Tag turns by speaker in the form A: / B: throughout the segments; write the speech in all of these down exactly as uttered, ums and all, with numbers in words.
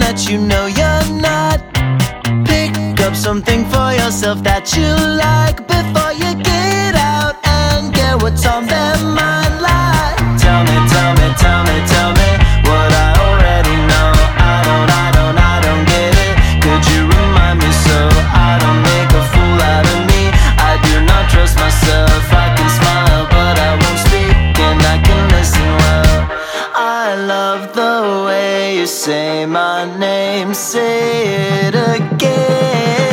A: that you know you're not. Pick up something for yourself that you like before you get out and get what's on their mind. Like, tell me, tell me, tell me, tell me what I already know. I don't, I don't, I don't get it. Could you remind me so I don't make a fool out of me? I do not trust myself. I can smile but I won't speak, and I can listen well. I love the way you say my name. Say it again.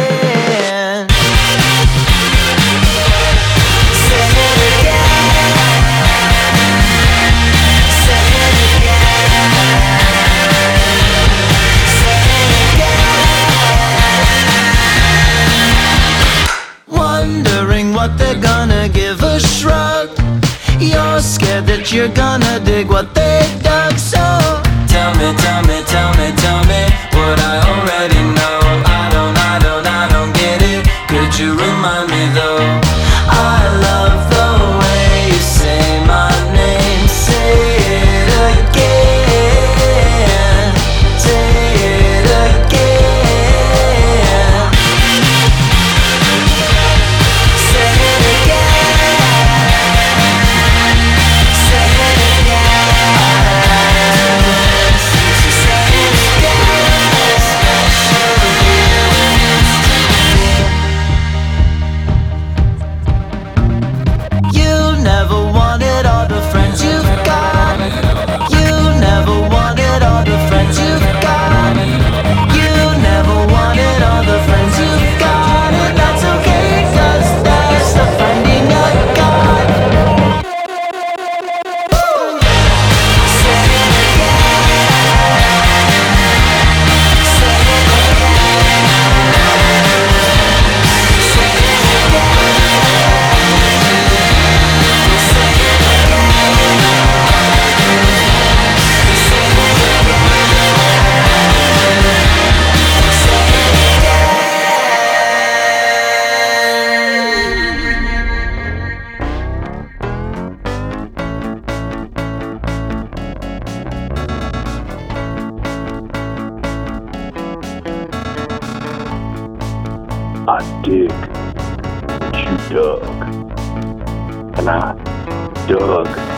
A: Wondering what they're gonna give a shrug. You're scared that you're gonna dig what they dug. So tell me, tell me, tell me, tell me what I already know. I don't, I don't, I don't get it. Could you remind me though? I love the way you say my name. Say it again. Say it again. Say it again. Say it again. Say it again. Special feelings to me. You never wanted all the friends you've got. You never wanted all the friends you've got. You never wanted all the friends you've got. And that's okay, cause that's the finding of God. Say it again. Say it again. Say it
B: I dig what you dug, and I dug